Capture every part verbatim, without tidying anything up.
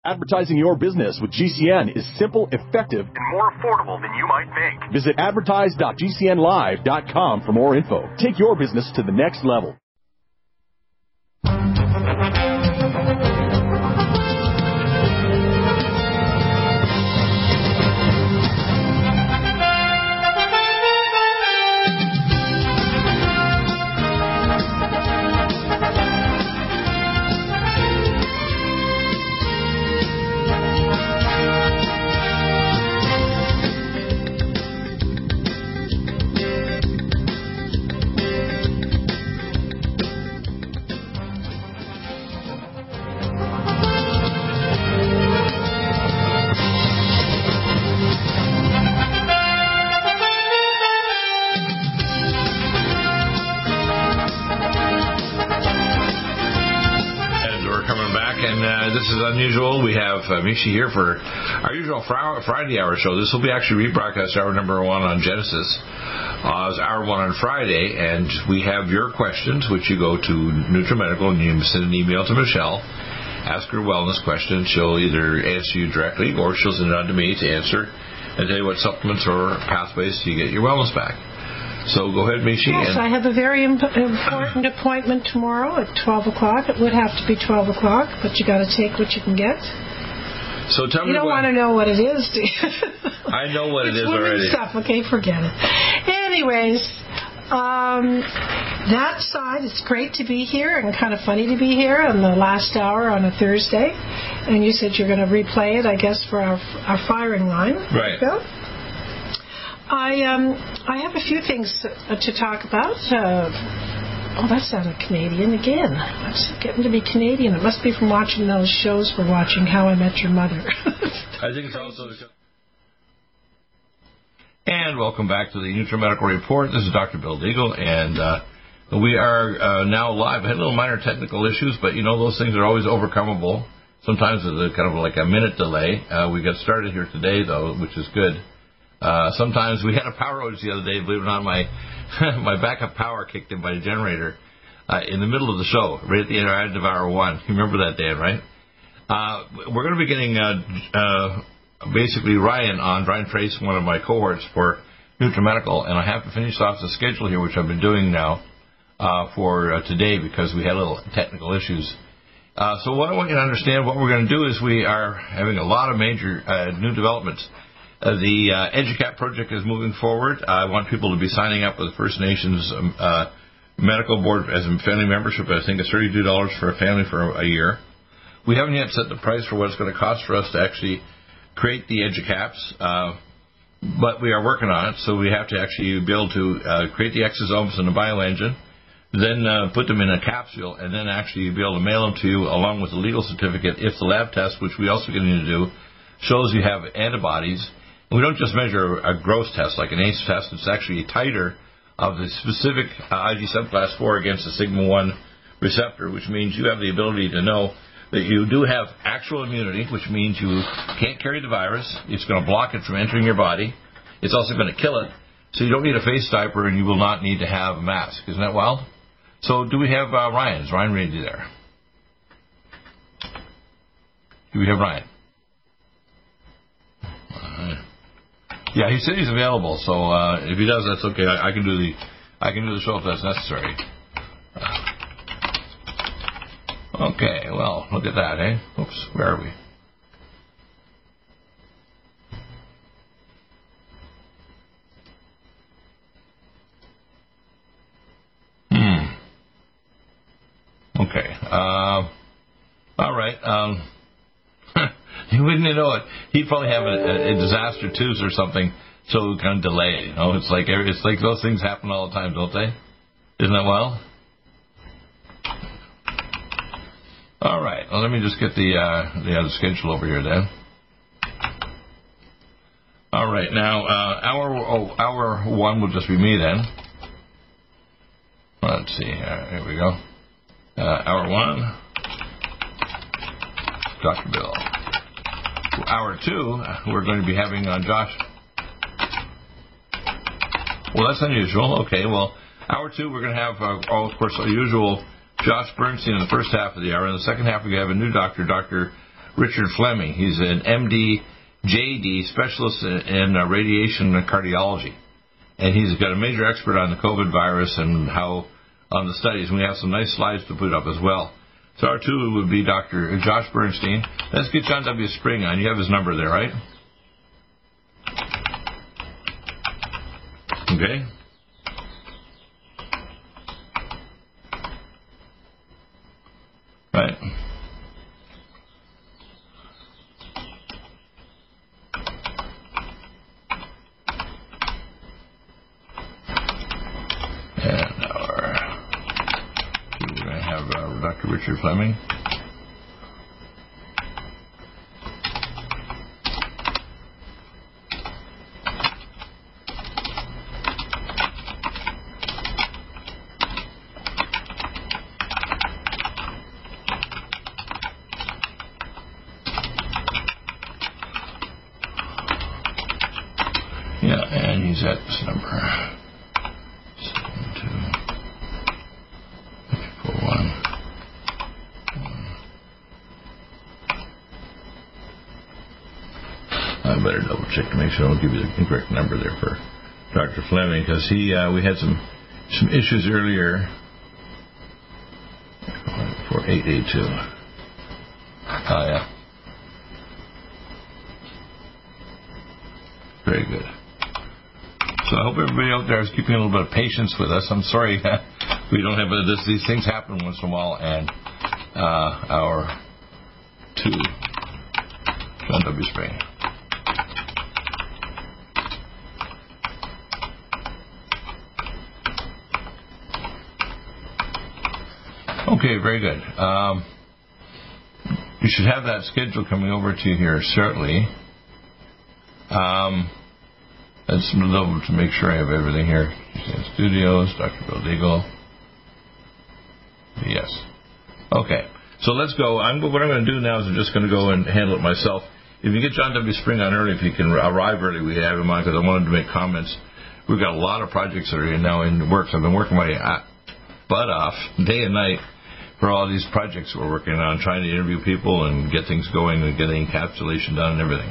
Advertising your business with G C N is simple, effective, and more affordable than you might think. Visit advertise dot g c n live dot com for more info. Take your business to the next level. Unusual. We have uh, Mishi here for our usual Friday hour show. This will be actually rebroadcast hour number one on Genesis. Uh, it's hour one on Friday, and we have your questions, which you go to NutriMedical and you send an email to Michelle. Ask her a wellness question. She'll either answer you directly or she'll send it on to me to answer and tell you what supplements or pathways to get your wellness back. So go ahead, Mishi. Yes, I have a very imp- important appointment tomorrow at twelve o'clock. It would have to be twelve o'clock, but you got to take what you can get. So tell you me don't what... want to know what it is, do you? I know what it's it is already. Stuff, okay, forget it. Anyways, um, that side, it's great to be here and kind of funny to be here on the last hour on a Thursday. And you said you're going to replay it, I guess, for our our firing line. Right. Bill? I um I have a few things uh, to talk about. Uh, oh, that sounded Canadian again. It's getting to be Canadian. It must be from watching those shows we're watching, How I Met Your Mother. I think it's also... And welcome back to the NutriMedical Report. This is Doctor Bill Deagle, and uh, we are uh, now live. I had little minor technical issues, but, you know, those things are always overcomable. Sometimes there's a kind of like a minute delay. Uh, we got started here today, though, which is good. Uh, sometimes we had a power outage the other day. Believe it or not, my my backup power kicked in by the generator uh, in the middle of the show, right at the end of hour one. You remember that, Dan, right? Uh, we're going to be getting uh, uh, basically Ryan on, Ryan Trace, one of my cohorts for NutriMedical, and I have to finish off the schedule here, which I've been doing now uh, for uh, today because we had little technical issues. Uh, so what I want you to understand, what we're going to do is we are having a lot of major uh, new developments. Uh, the uh, EduCap project is moving forward. Uh, I want people to be signing up with the First Nations um, uh, Medical Board as a family membership. I think it's thirty-two dollars for a family for a year. We haven't yet set the price for what it's going to cost for us to actually create the EduCaps, uh, but we are working on it. So we have to actually be able to uh, create the exosomes and the bioengine, then uh, put them in a capsule, and then actually be able to mail them to you along with a legal certificate if the lab test, which we also get to do, shows you have antibodies. We don't just measure a gross test like an A C E test. It's actually a titer of the specific uh, I G subclass four against the sigma one receptor, which means you have the ability to know that you do have actual immunity, which means you can't carry the virus. It's going to block it from entering your body. It's also going to kill it. So you don't need a face diaper, and you will not need to have a mask. Isn't that wild? So do we have uh, Ryan? Is Ryan ready there? Do we have Ryan? Uh, Yeah, he said he's available, so uh, if he does, that's okay. I, I can do the, I can do the show if that's necessary. Okay, well, look at that, eh? Oops, where are we? Hmm. Okay. Uh, all right. Um. You wouldn't know it. He'd probably have a, a, a disaster too, or something, so it kind of delay. You know, it's like it's like those things happen all the time, don't they? Isn't that wild? All right. Well, let me just get the uh, the other schedule over here then. All right. Now, uh, hour oh, hour one will just be me then. Let's see. Uh, here we go. Uh, hour one, Doctor Bill. Hour two, we're going to be having on Josh. Well, that's unusual. Okay, well, hour two, we're going to have, uh, oh, of course, our usual Josh Bernstein in the first half of the hour. In the second half, we have a new doctor, Doctor Richard Fleming. He's an M D, J D, specialist in, in uh, radiation and cardiology. And he's got a major expert on the COVID virus and how on the studies. And we have some nice slides to put up as well. So our two would be Doctor Josh Bernstein. Let's get John W. Spring on. You have his number there, right? Okay. Right. And our, we're going to have uh, Doctor Richard Fleming. Yeah, and he's at this number. seven two four one. I better double check to make sure I don't give you the incorrect number there for Doctor Fleming, because he uh, we had some some issues earlier. four eight eight two. Oh, yeah. Very good. So I hope everybody out there is keeping a little bit of patience with us. I'm sorry we don't have this. These things happen once in a while, and uh, our two John W. Spring. Okay, very good. Um, you should have that schedule coming over to you here shortly. Um, let's move to make sure I have everything here. Studios, Doctor Bill Deagle. Yes. Okay. So let's go. I'm, what I'm going to do now is I'm just going to go and handle it myself. If you get John W. Spring on early, if you can arrive early, we have him on because I wanted to make comments. We've got a lot of projects that are now in the works. I've been working my butt off day and night for all these projects we're working on, trying to interview people and get things going and getting encapsulation done and everything.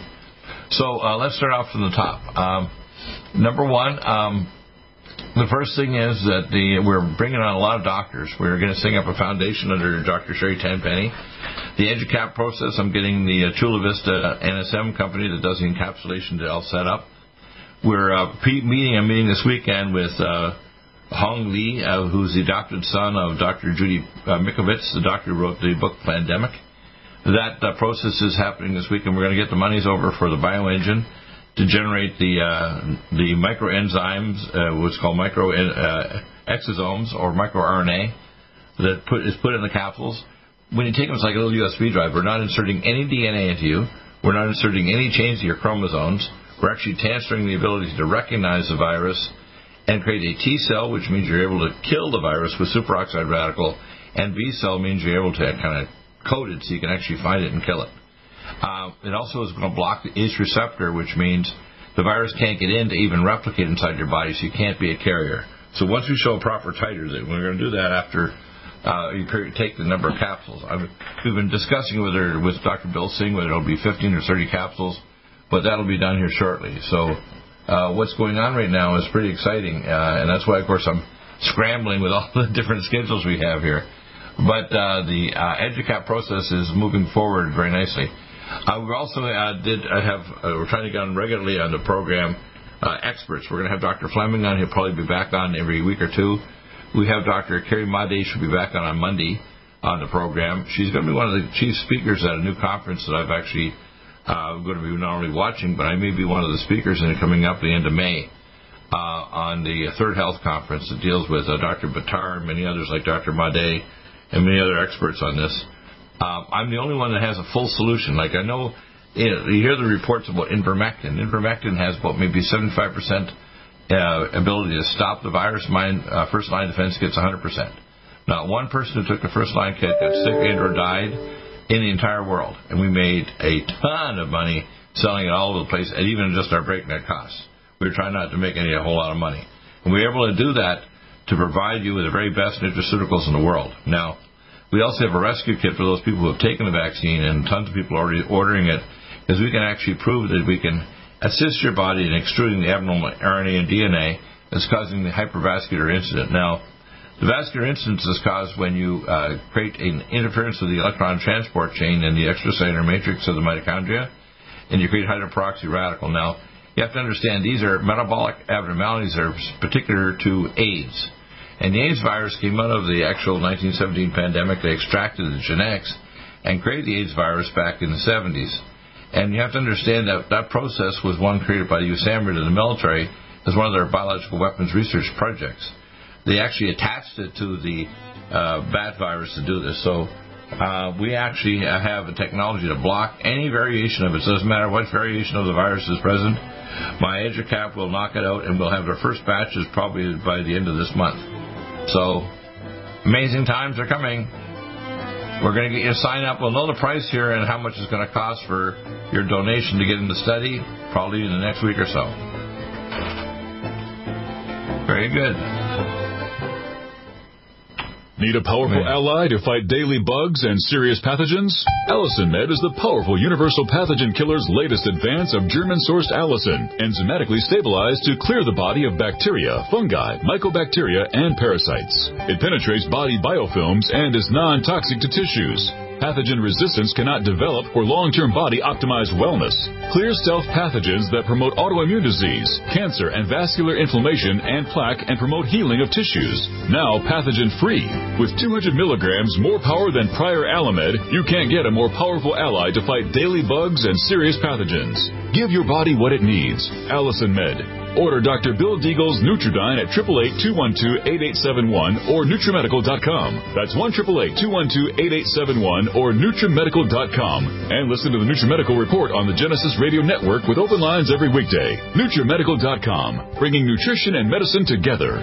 So uh, let's start off from the top. Um, number one, um, the first thing is that the we're bringing on a lot of doctors. We're going to set up a foundation under Doctor Sherry Tenpenny. The EduCap process, I'm getting the uh, Chula Vista N S M company that does the encapsulation to all set up. We're uh, pre- meeting, I'm meeting this weekend with uh, Hong Lee, uh, who's the adopted son of Doctor Judy uh, Mikovits, the doctor who wrote the book Plandemic. That uh, process is happening this week, and we're going to get the monies over for the bioengine to generate the uh, the microenzymes, uh, what's called micro uh, exosomes or microRNA that put, is put in the capsules. When you take them, it's like a little U S B drive. We're not inserting any D N A into you. We're not inserting any change to your chromosomes. We're actually transferring the ability to recognize the virus and create a T cell, which means you're able to kill the virus with superoxide radical, and B cell means you're able to kind of code it so you can actually find it and kill it. Uh, it also is going to block the A C E receptor, which means the virus can't get in to even replicate inside your body, so you can't be a carrier. So once we show proper titers, we're going to do that after uh, you take the number of capsules. I've, we've been discussing whether with Doctor Bill Singh whether it'll be fifteen or thirty capsules, but that'll be done here shortly. So uh, what's going on right now is pretty exciting, uh, and that's why, of course, I'm scrambling with all the different schedules we have here. But uh, the uh, EduCap process is moving forward very nicely. Uh, we also uh, did uh, have, uh, we're trying to get on regularly on the program uh, experts. We're going to have Doctor Fleming on. He'll probably be back on every week or two. We have Doctor Carrie Made. She'll be back on on Monday on the program. She's going to be one of the chief speakers at a new conference that I've actually uh, going to be not only watching, but I may be one of the speakers in it coming up at the end of May uh, on the Third Health Conference that deals with uh, Doctor Batar and many others like Doctor Made and many other experts on this. Uh, I'm the only one that has a full solution. Like I know, you know, you hear the reports about ivermectin. Ivermectin has about maybe seventy-five percent uh, ability to stop the virus. Mine, uh, first line defense gets one hundred percent. Not one person who took the first line kit got sick and or died in the entire world. And we made a ton of money selling it all over the place, at even just our breakneck costs. We were trying not to make any a whole lot of money. And we were able to do that to provide you with the very best nutraceuticals in the world. Now, We also have a rescue kit for those people who have taken the vaccine, and tons of people are already ordering it, because we can actually prove that we can assist your body in extruding the abnormal R N A and D N A that's causing the hypervascular incident. Now, the vascular incident is caused when you uh, create an interference with the electron transport chain in the extracellular matrix of the mitochondria, and you create hydroperoxy radical. Now, you have to understand these are metabolic abnormalities that are particular to AIDS. And the AIDS virus came out of the actual nineteen seventeen pandemic. They extracted the genetics and created the AIDS virus back in the seventies. And you have to understand that that process was one created by the U S A M R I D and the military as one of their biological weapons research projects. They actually attached it to the uh, bat virus to do this. So uh, we actually have a technology to block any variation of it. So it doesn't matter what variation of the virus is present. My EduCap will knock it out, and we'll have our first batches probably by the end of this month. So amazing times are coming. We're going to get you to sign up. We'll know the price here and how much it's going to cost for your donation to get in the study probably in the next week or so. Very good. Need a powerful ally to fight daily bugs and serious pathogens? Allicin Med is the powerful universal pathogen killer's latest advance of German-sourced allicin, enzymatically stabilized to clear the body of bacteria, fungi, mycobacteria, and parasites. It penetrates body biofilms and is non-toxic to tissues. Pathogen resistance cannot develop for long-term body-optimized wellness. Clear stealth pathogens that promote autoimmune disease, cancer, and vascular inflammation and plaque, and promote healing of tissues. Now pathogen-free. With two hundred milligrams more power than prior Alamed, you can't get a more powerful ally to fight daily bugs and serious pathogens. Give your body what it needs. Allicin Med. Order Doctor Bill Deagle's Nutridyne at eight eight eight, two one two, eight eight seven one or Nutrimedical dot com. That's one eight eight eight, two one two, eight eight seven one or Nutrimedical dot com. And listen to the Nutrimedical Report on the Genesis Radio Network with open lines every weekday. Nutrimedical dot com, bringing nutrition and medicine together.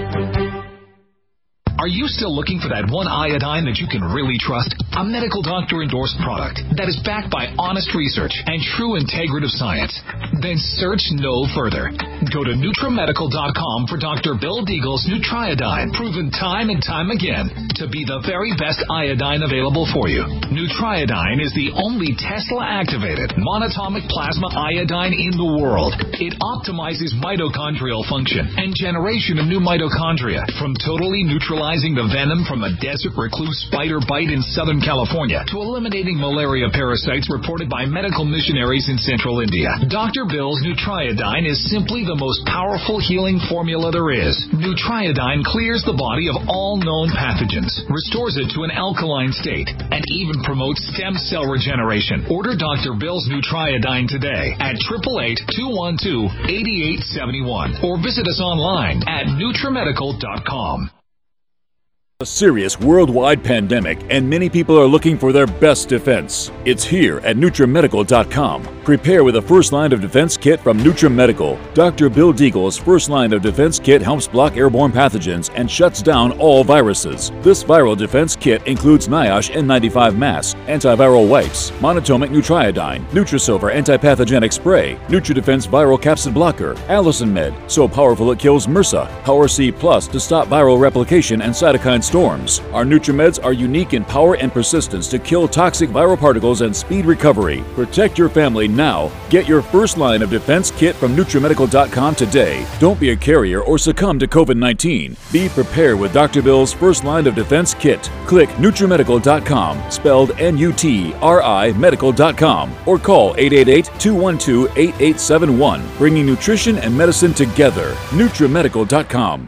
Are you still looking for that one iodine that you can really trust? A medical doctor-endorsed product that is backed by honest research and true integrative science? Then search no further. Go to Nutrimedical dot com for Doctor Bill Deagle's Nutriodine, proven time and time again to be the very best iodine available for you. Nutriodine is the only Tesla-activated monatomic plasma iodine in the world. It optimizes mitochondrial function and generation of new mitochondria from totally neutralizing the venom from a desert recluse spider bite in Southern California to eliminating malaria parasites reported by medical missionaries in central India. Doctor Bill's Nutriodine is simply the most powerful healing formula there is. Nutriodine clears the body of all known pathogens, restores it to an alkaline state, and even promotes stem cell regeneration. Order Doctor Bill's Nutriodine today at eight eight eight, two one two, eight eight seven one or visit us online at Nutrimedical dot com. A serious worldwide pandemic, and many people are looking for their best defense. It's here at Nutrimedical dot com. Prepare with a first line of defense kit from Nutrimedical. Doctor Bill Deagle's first line of defense kit helps block airborne pathogens and shuts down all viruses. This viral defense kit includes NIOSH N ninety-five mask, antiviral wipes, monatomic Nutriodine, Nutrisilver antipathogenic spray, NutriDefense viral capsid blocker, Allicin Med, so powerful it kills MRSA, Power C Plus to stop viral replication and cytokine storms. Our NutriMeds are unique in power and persistence to kill toxic viral particles and speed recovery. Protect your family now. Get your first line of defense kit from Nutrimedical dot com today. Don't be a carrier or succumb to COVID nineteen. Be prepared with Doctor Bill's first line of defense kit. Click Nutrimedical dot com, spelled N U T R I medical dot com, or call eight eight eight, two one two, eight eight seven one, bringing nutrition and medicine together. Nutrimedical dot com.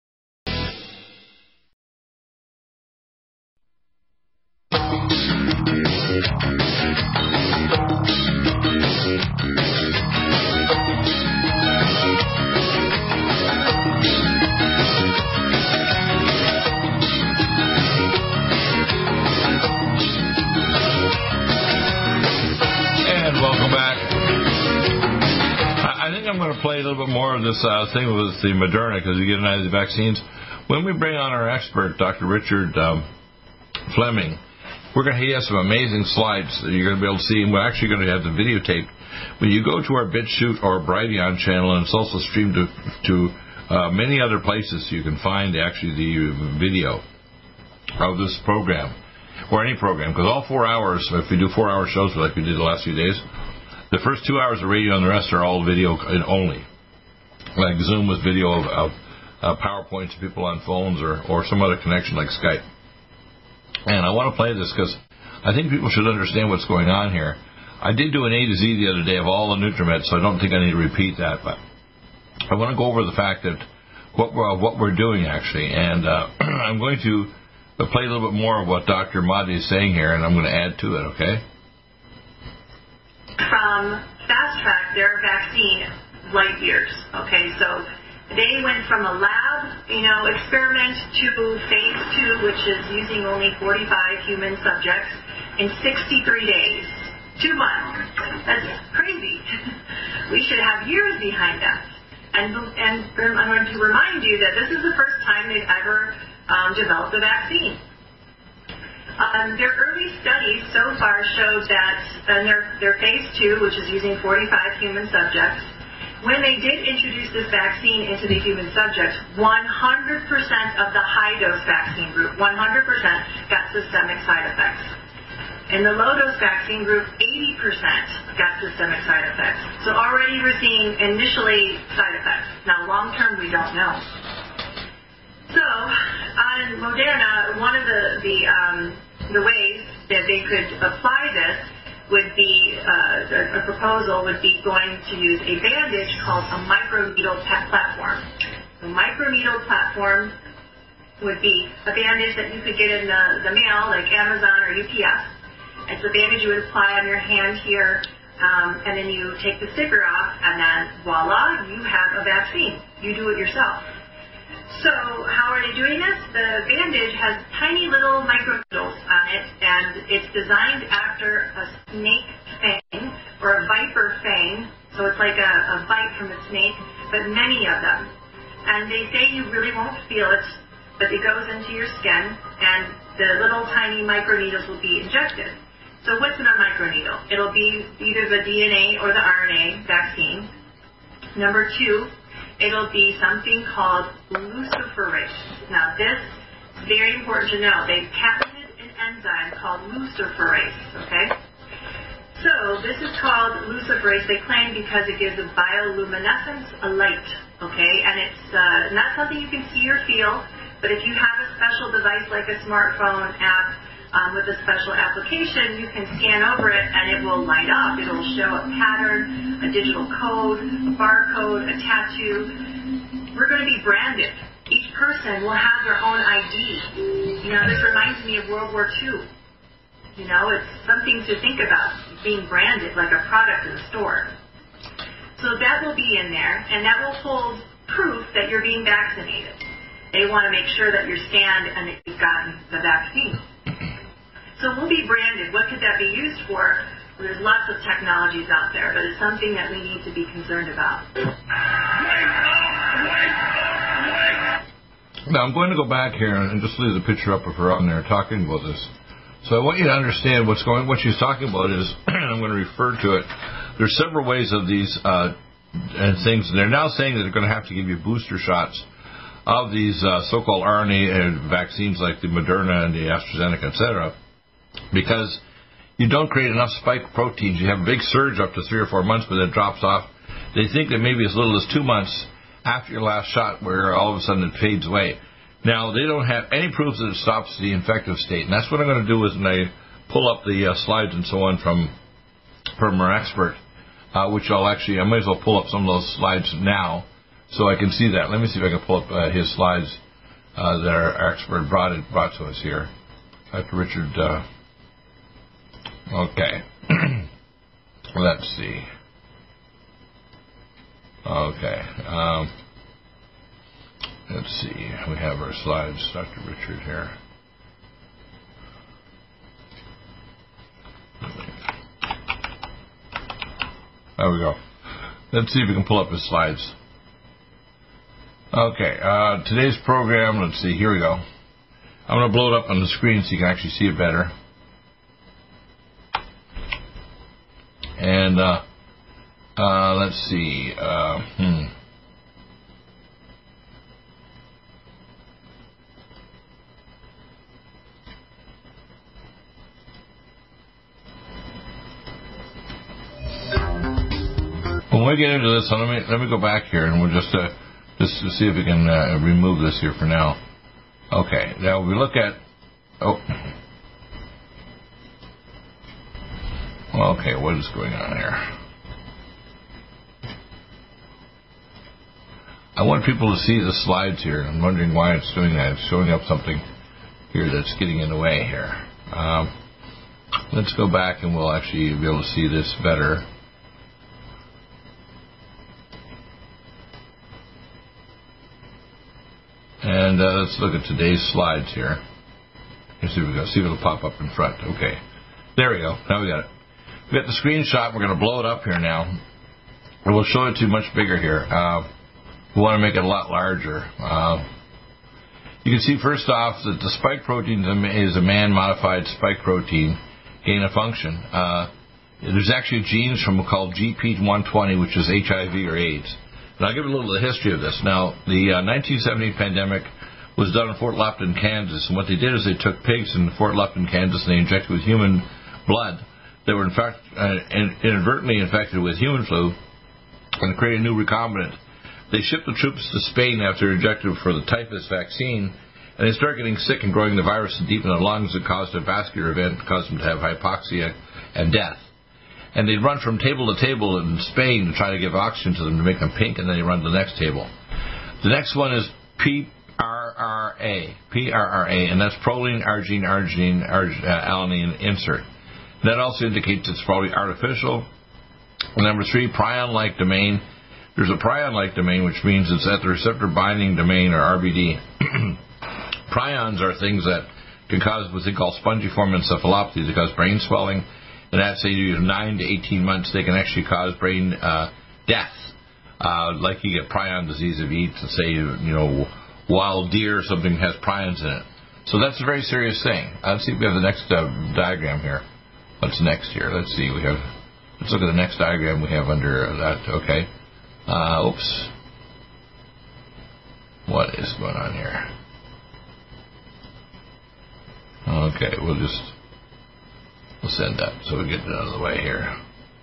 Play a little bit more of this uh, thing with the Moderna because you get an idea of the vaccines. When we bring on our expert, Doctor Richard um, Fleming, we're going to he has some amazing slides that you're going to be able to see, and we're actually going to have the videotape. When you go to our BitChute or Brighteon channel, and it's also streamed to, to uh, many other places, you can find actually the video of this program. or any program, because all four hours, if we do four-hour shows like we did the last few days, the first two hours of radio and the rest are all video only. Like Zoom with video of, of uh, PowerPoint to people on phones or, or some other connection like Skype. And I want to play this because I think people should understand what's going on here. I did do an A to Z the other day of all the NutriMed, so I don't think I need to repeat that, but I want to go over the fact that what we're, what we're doing, actually. And uh, I'm going to play a little bit more of what Doctor Mahdi is saying here, and I'm going to add to it, okay? From Fast Track, their vaccine, light years, okay? So they went from a lab, you know, experiment to phase two, which is using only forty-five human subjects in sixty-three days. Two months. That's crazy. We should have years behind that. And, and I'm going to remind you that this is the first time they've ever um, developed a vaccine. Um, their early studies so far showed that in their, their phase two, which is using forty-five human subjects, when they did introduce this vaccine into the human subjects, one hundred percent of the high-dose vaccine group, one hundred percent got systemic side effects. In the low-dose vaccine group, eighty percent got systemic side effects. So already we're seeing initially side effects. Now, long-term, we don't know. So, on Moderna, one of the the, um, the ways that they could apply this would be, uh, a, a proposal would be going to use a bandage called a microneedle platform. The microneedle platform would be a bandage that you could get in the, the mail, like Amazon or U P S. It's a bandage you would apply on your hand here, um, and then you take the sticker off, and then voila, you have a vaccine. You do it yourself. So how are they doing this? The bandage has tiny little microneedles on it, and it's designed after a snake fang or a viper fang. So it's like a, a bite from a snake, but many of them. And they say you really won't feel it, but it goes into your skin, and the little tiny microneedles will be injected. So what's in a microneedle? It'll be either the D N A or the R N A vaccine. Number two, it'll be something called luciferase. Now this is very important to know. They've patented an enzyme called luciferase, okay? So this is called luciferase, they claim, because it gives a bioluminescence, a light, okay? And it's uh, not something you can see or feel, but if you have a special device like a smartphone app, Um, with a special application, you can scan over it and it will light up. It will show a pattern, a digital code, a barcode, a tattoo. We're going to be branded. Each person will have their own I D. You know, this reminds me of World War Two. You know, it's something to think about, being branded like a product in the store. So that will be in there, and that will hold proof that you're being vaccinated. They want to make sure that you're scanned and that you've gotten the vaccine. So we'll be branded. What could that be used for? Well, there's lots of technologies out there, but it's something that we need to be concerned about. Now, I'm going to go back here and just leave the picture up of her on there talking about this. So I want you to understand what's going. What she's talking about is, I'm going to refer to it. There's several ways of these uh, and things. And they're now saying that they're going to have to give you booster shots of these uh, so-called R N A vaccines like the Moderna and the AstraZeneca, et cetera, because you don't create enough spike proteins. You have a big surge up to three or four months, but then it drops off. They think that maybe as little as two months after your last shot where all of a sudden it fades away. Now, they don't have any proof that it stops the infective state, and that's what I'm going to do is when I pull up the uh, slides and so on from, from our expert, uh, which I'll actually, I might as well pull up some of those slides now so I can see that. Let me see if I can pull up uh, his slides uh, that our expert brought, it, brought to us here. Doctor Richard... Uh, Okay. Let's see. Okay. Um, let's see. We have our slides. Doctor Richard here. There we go. Let's see if we can pull up his slides. Okay. Uh, today's program, let's see. Here we go. I'm going to blow it up on the screen so you can actually see it better. And uh, uh, let's see. Uh, hmm. When we get into this, let me let me go back here and we'll just uh, just to see if we can uh, remove this here for now. Okay, now we look at oh, okay, what is going on here? I want people to see the slides here. I'm wondering why it's doing that. It's showing up something here that's getting in the way here. Um, let's go back and we'll actually be able to see this better. And uh, let's look at today's slides here. Let's see if we go. See if it'll pop up in front. Okay, there we go. Now we got it. We got the screenshot. We're going to blow it up here now, and we'll show it to you much bigger here. Uh, we want to make it a lot larger. Uh, you can see first off that the spike protein is a man-modified spike protein gain of function. Uh, there's actually genes from called G P one twenty, which is H I V or AIDS. And I'll give you a little of the history of this. Now, the uh, nineteen seventy pandemic was done in Fort Lupton, Kansas. And what they did is they took pigs in Fort Lupton, Kansas, and they injected with human blood. They were, in fact, uh, inadvertently infected with human flu and created a new recombinant. They shipped the troops to Spain after injected for the typhus vaccine, and they started getting sick and growing the virus deep in the lungs that caused a vascular event, caused them to have hypoxia and death. And they'd run from table to table in Spain to try to give oxygen to them to make them pink, and then they run to the next table. The next one is P R R A, P R R A, and that's proline, arginine, arginine, arg- uh, alanine insert. That also indicates it's probably artificial. And number three, prion-like domain. There's a prion-like domain, which means it's at the receptor binding domain, or R B D. Prions are things that can cause what they call spongiform encephalopathy. They cause brain swelling. And at, say, nine to eighteen months, they can actually cause brain uh, death. Uh, like you get prion disease if you eat, say, you know, wild deer or something has prions in it. So that's a very serious thing. Let's see if we have the next uh, diagram here. What's next here? Let's see. We have. Let's look at the next diagram we have under that. Okay. Uh, oops. What is going on here? Okay, we'll just we'll send that so we get it out of the way here.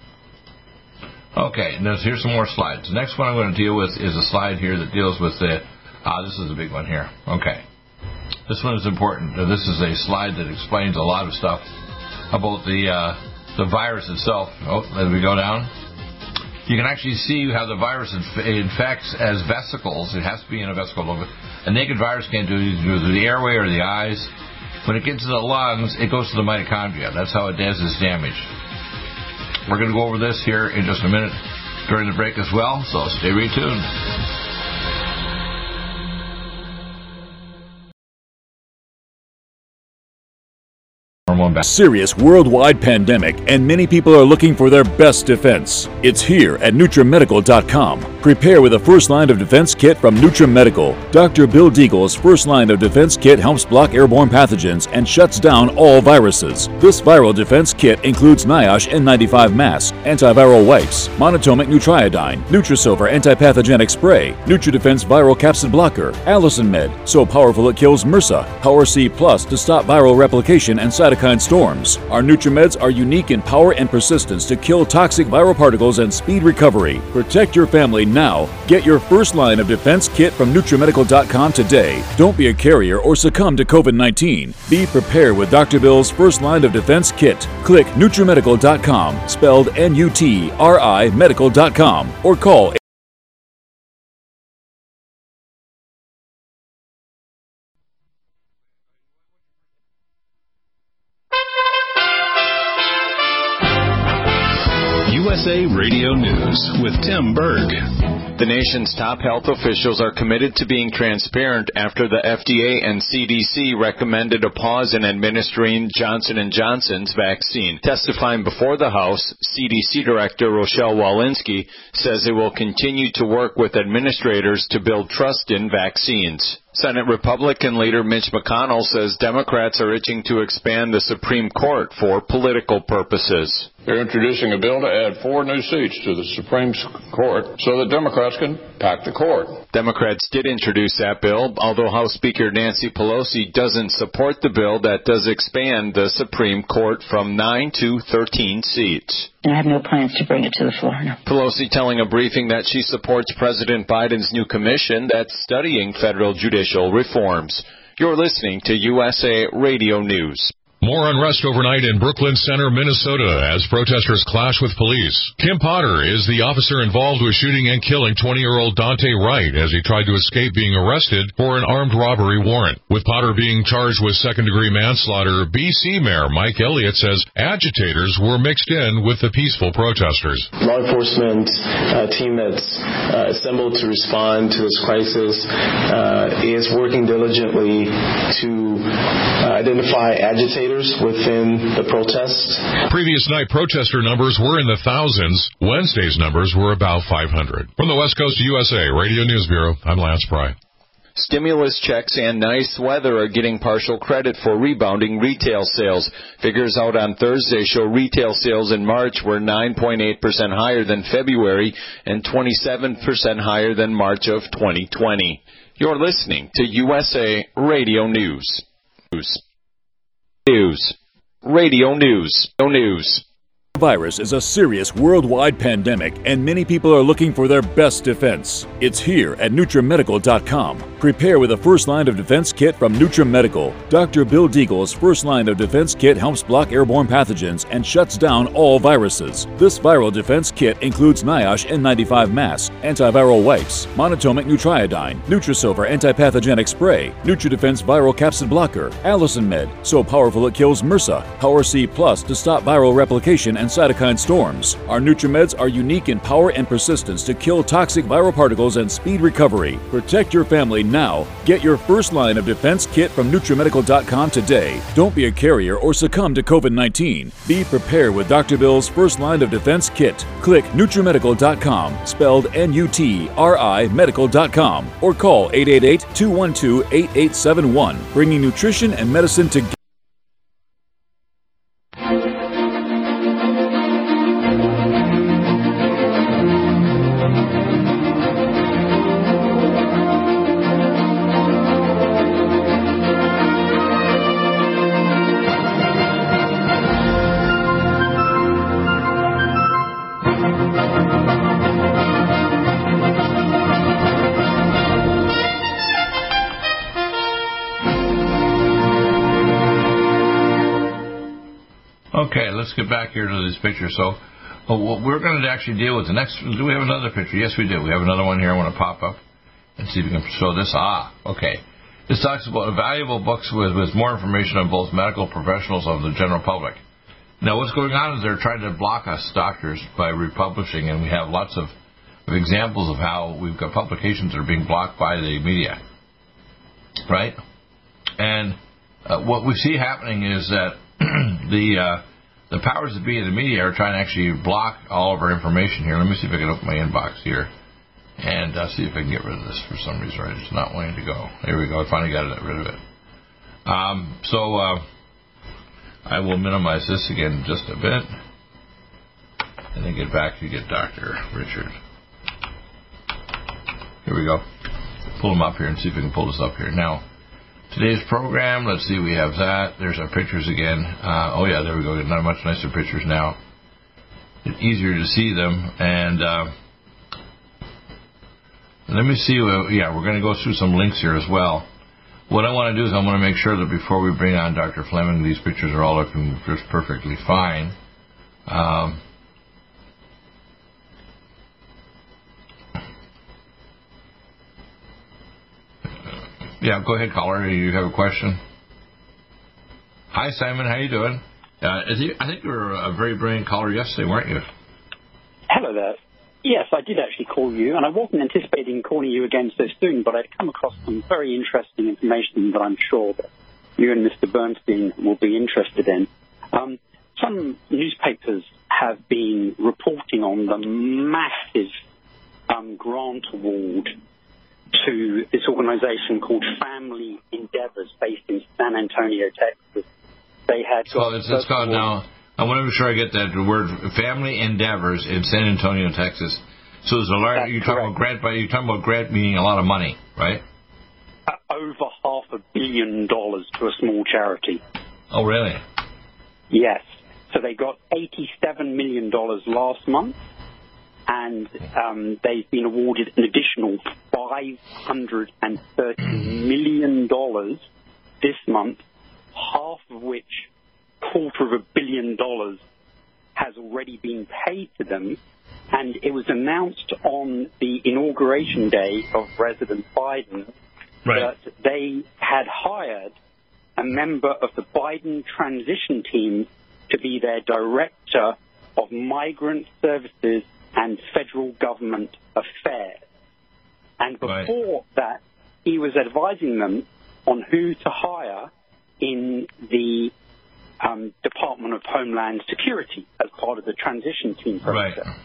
Okay, now here's some more slides. The next one I'm going to deal with is a slide here that deals with the. Ah, this is a big one here. Okay, this one is important. Now, this is a slide that explains a lot of stuff about the uh, the virus itself. Oh, as we go down. You can actually see how the virus inf- infects as vesicles. It has to be in a vesicle. A naked virus can't do it either through the airway or the eyes. When it gets to the lungs, it goes to the mitochondria. That's how it does its damage. We're going to go over this here in just a minute during the break as well, so stay tuned. Serious worldwide pandemic, and many people are looking for their best defense. It's here at NutriMedical dot com. Prepare with a first line of defense kit from NutriMedical. Doctor Bill Deagle's first line of defense kit helps block airborne pathogens and shuts down all viruses. This viral defense kit includes NIOSH N ninety-five mask, antiviral wipes, monatomic Nutriodine, Nutrisilver antipathogenic spray, NutriDefense viral capsid blocker, Allison Med, so powerful it kills MRSA, Power C Plus to stop viral replication and cytokine storms. Our NutriMeds are unique in power and persistence to kill toxic viral particles and speed recovery. Protect your family now. Get your first line of defense kit from NutriMedical dot com today. Don't be a carrier or succumb to COVID nineteen. Be prepared with Doctor Bill's first line of defense kit. Click NutriMedical dot com, spelled N U T R I medical dot com, or call U S A Radio News with Tim Berg. The nation's top health officials are committed to being transparent after the F D A and C D C recommended a pause in administering Johnson and Johnson's vaccine. Testifying before the House, C D C Director Rochelle Walensky says it will continue to work with administrators to build trust in vaccines. Senate Republican leader Mitch McConnell says Democrats are itching to expand the Supreme Court for political purposes. They're introducing a bill to add four new seats to the Supreme Court so that Democrats can pack the court. Democrats did introduce that bill, although House Speaker Nancy Pelosi doesn't support the bill that does expand the Supreme Court from nine to thirteen seats. And I have no plans to bring it to the floor, no. Pelosi telling a briefing that she supports President Biden's new commission that's studying federal judicial reforms. You're listening to U S A Radio News. More unrest overnight in Brooklyn Center, Minnesota, as protesters clash with police. Kim Potter is the officer involved with shooting and killing twenty-year-old Dante Wright as he tried to escape being arrested for an armed robbery warrant. With Potter being charged with second-degree manslaughter, B C Mayor Mike Elliott says agitators were mixed in with the peaceful protesters. Law enforcement uh, team that's uh, assembled to respond to this crisis uh, is working diligently to uh, identify agitators within the protest. Previous night protester numbers were in the thousands. Wednesday's numbers were about five hundred. From the West Coast U S A Radio News Bureau, I'm Lance Pry. Stimulus checks and nice weather are getting partial credit for rebounding retail sales. Figures out on Thursday show retail sales in March were nine point eight percent higher than February and twenty-seven percent higher than March of twenty twenty. You're listening to U S A Radio News. News. News. Radio News. No news. Virus is a serious worldwide pandemic, and many people are looking for their best defense. It's here at NutriMedical dot com. Prepare with a first line of defense kit from NutriMedical. Doctor Bill Deagle's first line of defense kit helps block airborne pathogens and shuts down all viruses. This viral defense kit includes NIOSH N ninety-five mask, antiviral wipes, monatomic Nutriodine, Nutrisilver antipathogenic spray, NutriDefense viral capsid blocker, Allison Med, so powerful it kills MRSA, Power C Plus to stop viral replication and cytokine storms. Our NutriMeds are unique in power and persistence to kill toxic viral particles and speed recovery. Protect your family now. Get your first line of defense kit from NutriMedical dot com today. Don't be a carrier or succumb to COVID nineteen. Be prepared with Doctor Bill's first line of defense kit. Click NutriMedical dot com, spelled N U T R I medical dot com, or call eight eight eight, two one two, eight eight seven one, bringing nutrition and medicine together. Okay, let's get back here to these pictures. So, uh, what we're going to actually deal with the next. Do we have another picture? Yes, we do. We have another one here. I want to pop up and see if we can show this. Ah, okay. This talks about valuable books with, with more information on both medical professionals and the general public. Now, what's going on is they're trying to block us doctors by republishing, and we have lots of, of examples of how we've got publications that are being blocked by the media, right? And uh, what we see happening is that the uh, the powers that be in the media are trying to actually block all of our information here. Let me see if I can open my inbox here and uh, see if I can get rid of this for some reason. Right? It's not wanting to go. There we go. I finally got rid of it. Um, so uh, I will minimize this again just a bit and then get back to get Doctor Richard. Here we go. Pull him up here and see if we can pull this up here. Now, today's program, let's see, we have that. There's our pictures again. Uh, oh, yeah, there we go. Not much nicer pictures now. It's easier to see them. And uh, let me see. Uh, yeah, we're going to go through some links here as well. What I want to do is I want to make sure that before we bring on Doctor Fleming, these pictures are all looking just perfectly fine. Um, Yeah, go ahead, caller. You have a question? Hi, Simon. How you doing? Uh, is he, I think you were a very brilliant caller yesterday, weren't you? Hello there. Yes, I did actually call you, and I wasn't anticipating calling you again so soon, but I'd come across some very interesting information that I'm sure that you and Mister Bernstein will be interested in. Um, some newspapers have been reporting on the massive um, grant award to this organization called Family Endeavors, based in San Antonio, Texas. They had so it's, it's called now. I want to make sure I get that word. Family Endeavors in San Antonio, Texas. So there's a large. You're talking about grant, but you're talking about grant meaning a lot of money, right? Uh, over half a billion dollars to a small charity. Oh, really? Yes. So they got eighty-seven million dollars last month, and um, they've been awarded an additional five hundred thirty million dollars this month, half of which, quarter of a billion dollars, has already been paid to them. And it was announced on the inauguration day of President Biden right. that they had hired a member of the Biden transition team to be their director of migrant services and federal government affairs. And before right. that, he was advising them on who to hire in the um, Department of Homeland Security as part of the transition team process. Right.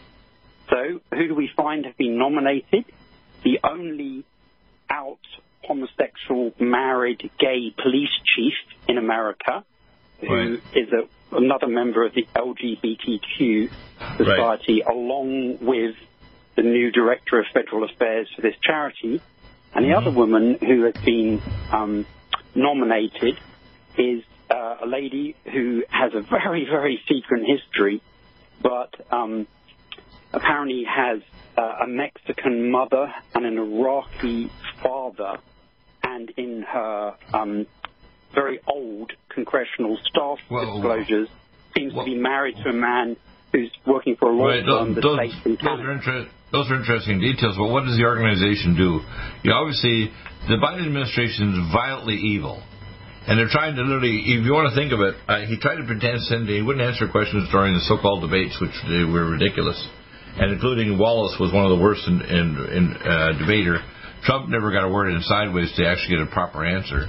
So who do we find have been nominated? The only out homosexual, married, gay police chief in America, who right. is a, another member of the L G B T Q society, right. along with the new director of federal affairs for this charity. And the mm-hmm. other woman who has been um, nominated is uh, a lady who has a very, very secret history, but um, apparently has uh, a Mexican mother and an Iraqi father, and in her um, very old congressional staff well, disclosures, seems well, to be married to a man who's working for a law right, firm those, that's based in Canada. Those are, inter- those are interesting details, but what does the organization do? You know, obviously, the Biden administration is violently evil. And they're trying to literally, if you want to think of it, uh, he tried to pretend Cindy, he wouldn't answer questions during the so-called debates, which they were ridiculous. And including Wallace was one of the worst in, in, in uh, debater. Trump never got a word in sideways to actually get a proper answer.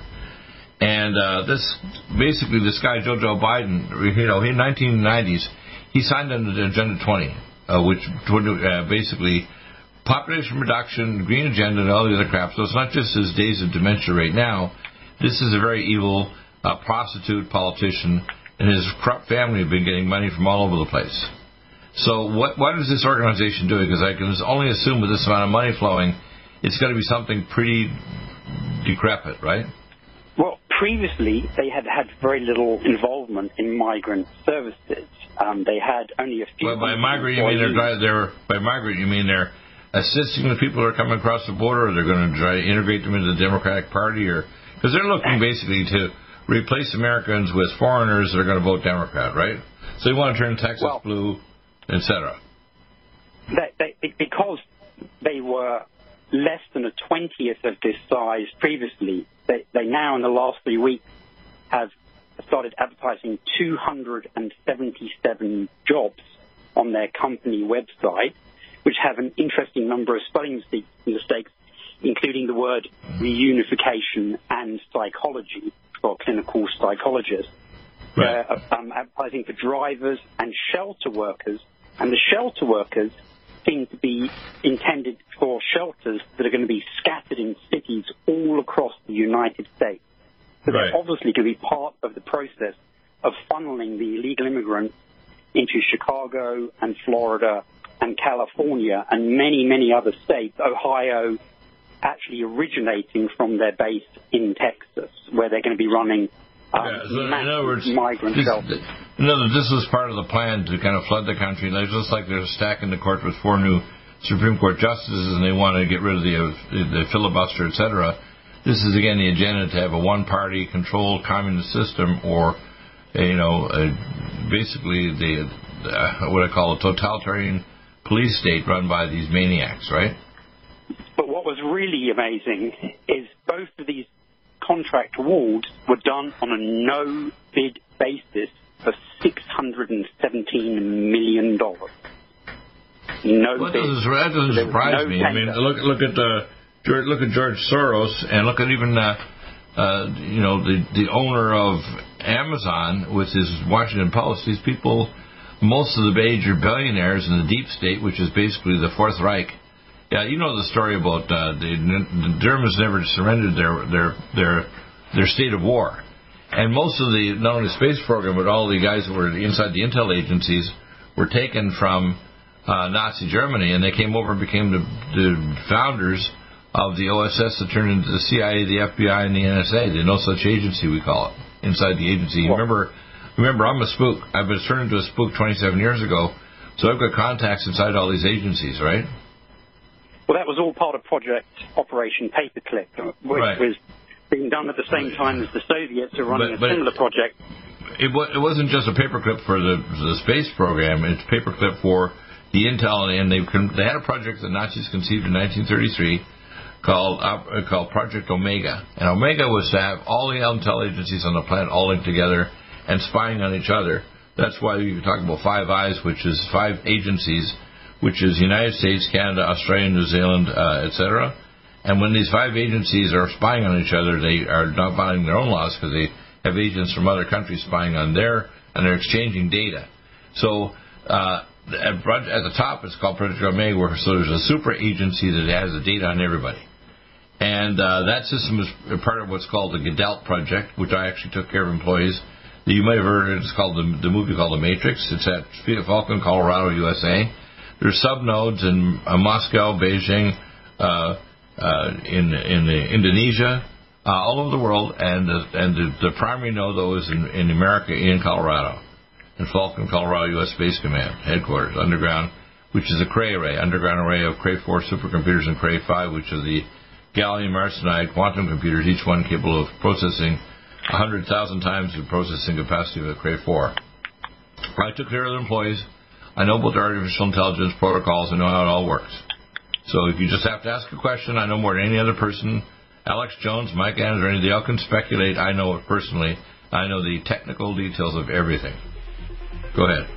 And uh, this, basically, this guy, Joe Joe Biden, you know, in the nineteen nineties, he signed on the Agenda twenty, uh, which uh, basically population reduction, green agenda, and all the other crap. So it's not just his days of dementia right now. This is a very evil uh, prostitute politician, and his corrupt family have been getting money from all over the place. So what, what is this organization doing? Because I can only assume with this amount of money flowing, it's going to be something pretty decrepit, right? Well, previously they had had very little involvement in migrant services. Um, they had only a few. Well, by migrant you mean they're, they're by migrant you mean they're assisting the people who are coming across the border, or they're going to try to integrate them into the Democratic Party, or because they're looking basically to replace Americans with foreigners that are going to vote Democrat, right? So they want to turn Texas well, blue, et cetera. They, they, because they were less than a twentieth of this size previously, they, they now in the last three weeks have started advertising two hundred seventy-seven jobs on their company website, which have an interesting number of spelling mistakes, including the word reunification and psychology for clinical psychologists. Right. They're um, advertising for drivers and shelter workers, and the shelter workers seem to be intended for shelters that are going to be scattered in cities all across the United States. So right. they're obviously going to be part of the process of funneling the illegal immigrants into Chicago and Florida and California and many, many other states, Ohio actually originating from their base in Texas, where they're going to be running um, yeah, so in other words, migrant this, shelters. In other words, this was part of the plan to kind of flood the country. It's just like they're stacking the court with four new Supreme Court justices, and they want to get rid of the, uh, the filibuster, et cetera. This is, again, the agenda to have a one-party controlled communist system, or, you know, uh, basically the uh, what I call a totalitarian police state run by these maniacs, right? But what was really amazing is both of these contract awards were done on a no-bid basis for six hundred seventeen million dollars. No well, bid. That doesn't, that doesn't surprise no me. Tender. I mean, look, look at uh, George, look at George Soros, and look at even uh, uh, you know the the owner of Amazon with his Washington Post. These people, most of the major billionaires in the deep state, which is basically the Fourth Reich. Yeah, you know the story about uh, the, the Germans never surrendered their their their their state of war, and most of the not only the space program but all the guys that were inside the intel agencies were taken from uh, Nazi Germany, and they came over and became the, the founders of the O S S that turned into the C I A, the F B I, and the N S A. There's no such agency, we call it, inside the agency. You remember remember, I'm a spook. I've been turned into a spook twenty-seven years ago, so I've got contacts inside all these agencies, right? Well, that was all part of Project Operation Paperclip, which right. was being done at the same time as the Soviets are running but, but a similar it, project. It, it wasn't just a paperclip for the, the space program. It's paperclip for the intel, and they they had a project the Nazis conceived in nineteen thirty-three called uh, called Project Omega. And Omega was to have all the intel agencies on the planet all linked together and spying on each other. That's why you talk about Five Eyes, which is five agencies, which is United States, Canada, Australia, New Zealand, uh, et cetera. And when these five agencies are spying on each other, they are not violating their own laws because they have agents from other countries spying on their, and they're exchanging data. So uh, at, at the top, it's called Project Omega, where so there's a super agency that has the data on everybody. And uh, that system is part of what's called the Gedelt Project, which I actually took care of employees. You might have heard it. It's called the, the movie called The Matrix. It's at Falcon, Colorado, U S A. There's subnodes in uh, Moscow, Beijing, uh, uh, in in the Indonesia, uh, all over the world, and the, and the, the primary node though is in, in America, in Colorado, in Falcon, Colorado, U S Space Command headquarters, underground, which is a Cray array, underground array of Cray four supercomputers and Cray five, which are the gallium arsenide quantum computers, each one capable of processing one hundred thousand times the processing capacity of the Cray four. I took care of the employees. I know about the artificial intelligence protocols. I know how it all works. So if you just have to ask a question, I know more than any other person. Alex Jones, Mike Adams, or anybody else can speculate. I know it personally. I know the technical details of everything. Go ahead.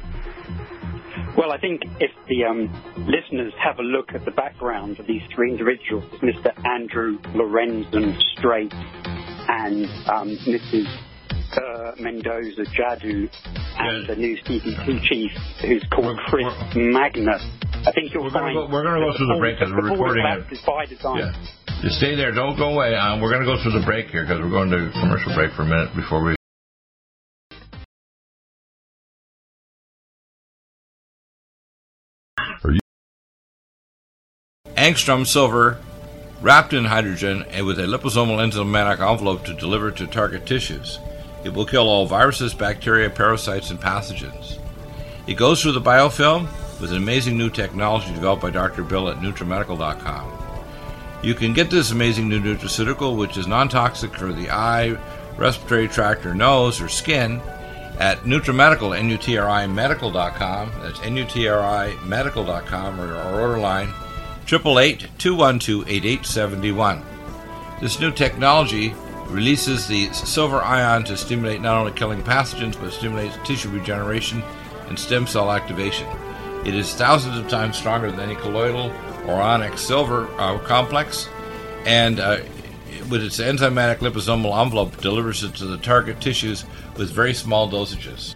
Well, I think if the um, listeners have a look at the background of these three individuals, Mister Andrew Lorenzen Strait and um, Missus Uh, Mendoza Jadu and yeah. the new C B T chief, who's called Chris Magnus. I think you'll we're find... Gonna go, we're going to go through the break because we're recording it. By design. Yeah. Just stay there. Don't go away. Um, we're going to go through the break here because we're going to commercial break for a minute before we... Angstrom silver wrapped in hydrogen and with a liposomal enzymatic envelope to deliver to target tissues. It will kill all viruses, bacteria, parasites, and pathogens. It goes through the biofilm with an amazing new technology developed by Doctor Bill at NutriMedical dot com. You can get this amazing new nutraceutical, which is non-toxic for the eye, respiratory tract, or nose, or skin, at NutriMedical, N U T R I Medical dot com. That's N U T R I Medical dot com, or our order line, eight eight eight, two one two, eight eight seven one. This new technology releases the silver ion to stimulate not only killing pathogens, but stimulates tissue regeneration and stem cell activation. It is thousands of times stronger than any colloidal or onyx silver uh, complex, and uh, with its enzymatic liposomal envelope, delivers it to the target tissues with very small dosages.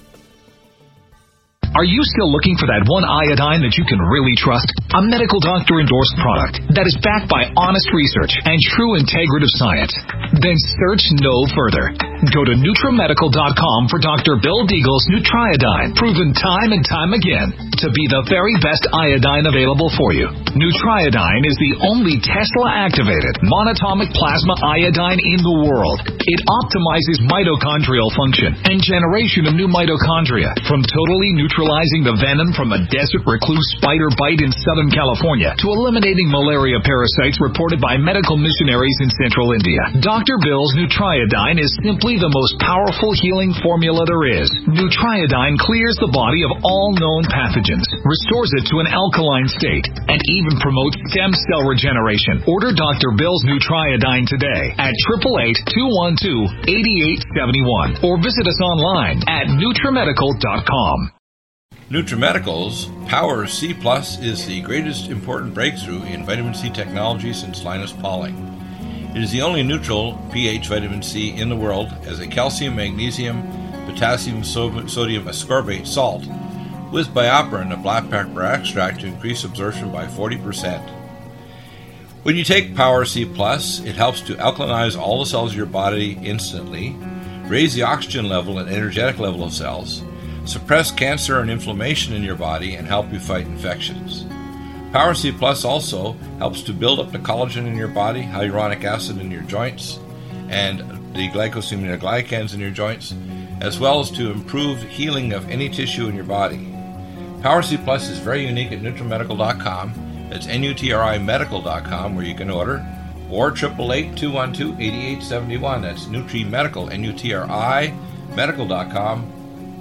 Are you still looking for that one iodine that you can really trust? A medical doctor endorsed product that is backed by honest research and true integrative science? Then search no further. Go to NutriMedical dot com for Doctor Bill Deagle's Nutriodine, proven time and time again to be the very best iodine available for you. Nutriodine is the only Tesla-activated monatomic plasma iodine in the world. It optimizes mitochondrial function and generation of new mitochondria, from totally neutralizing the venom from a desert recluse spider bite in Southern California to eliminating malaria parasites reported by medical missionaries in Central India. Doctor Bill's Nutriodine is simply the most powerful healing formula there is. Nutriodine clears the body of all known pathogens, restores it to an alkaline state, and even promotes stem cell regeneration. Order Doctor Bill's Nutriodine today at eight eight eight, two one two, eight eight seven one or visit us online at NutriMedical dot com. NutriMedical's Power C Plus is the greatest important breakthrough in vitamin C technology since Linus Pauling. It is the only neutral pH vitamin C in the world as a calcium, magnesium, potassium, sodium ascorbate salt with BioPerine, a black pepper extract, to increase absorption by forty percent. When you take Power C Plus, it helps to alkalinize all the cells of your body instantly, raise the oxygen level and energetic level of cells, suppress cancer and inflammation in your body, and help you fight infections. Power C Plus also helps to build up the collagen in your body, hyaluronic acid in your joints, and the glycosaminoglycans in your joints, as well as to improve healing of any tissue in your body. Power C Plus is very unique at NutriMedical dot com. It's N U T R I medical dot com where you can order, or eight eight eight, two one two, eight eight seven one. That's NutriMedical, N U T R I medical dot com.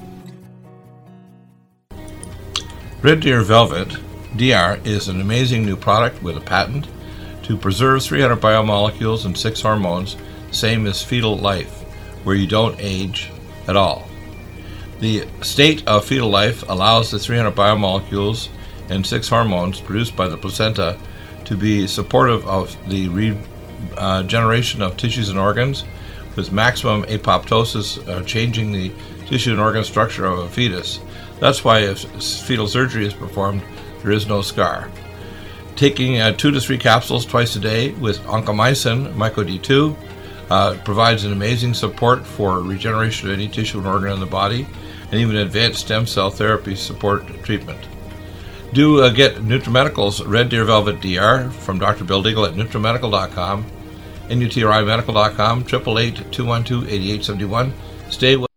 Red Deer Velvet D R is an amazing new product with a patent to preserve three hundred biomolecules and six hormones, same as fetal life, where you don't age at all. The state of fetal life allows the three hundred biomolecules and six hormones produced by the placenta to be supportive of the regeneration uh, of tissues and organs, with maximum apoptosis, uh, changing the tissue and organ structure of a fetus. That's why if fetal surgery is performed, there is no scar. Taking uh, two to three capsules twice a day with oncomycin, Myco D two, uh, provides an amazing support for regeneration of any tissue and organ in the body, and even advanced stem cell therapy support treatment. Do uh, get NutriMedical's Red Deer Velvet D R from Doctor Bill Deagle at NutriMedical dot com, N U T R I medical dot com, eight eight eight, two one two, eight eight seven one. Stay with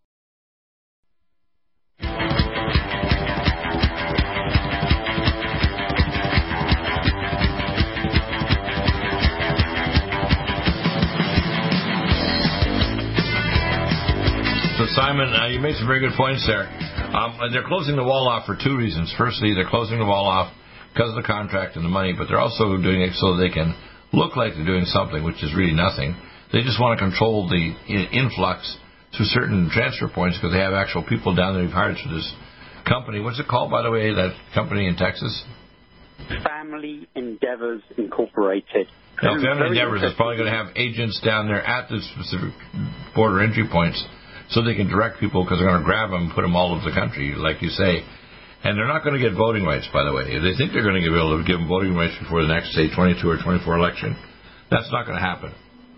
Simon, uh, you made some very good points there. Um, they're closing the wall off for two reasons. Firstly, they're closing the wall off because of the contract and the money, but they're also doing it so they can look like they're doing something, which is really nothing. They just want to control the influx through certain transfer points because they have actual people down there who've hired through this company. What's it called, by the way, that company in Texas? Family Endeavors Incorporated. Now, Family Endeavors is probably going to have agents down there at the specific border entry points, so they can direct people because they're going to grab them and put them all over the country, like you say. And they're not going to get voting rights, by the way. If they think they're going to be able to give them voting rights before the next, say, twenty-two or twenty-four election, that's not going to happen.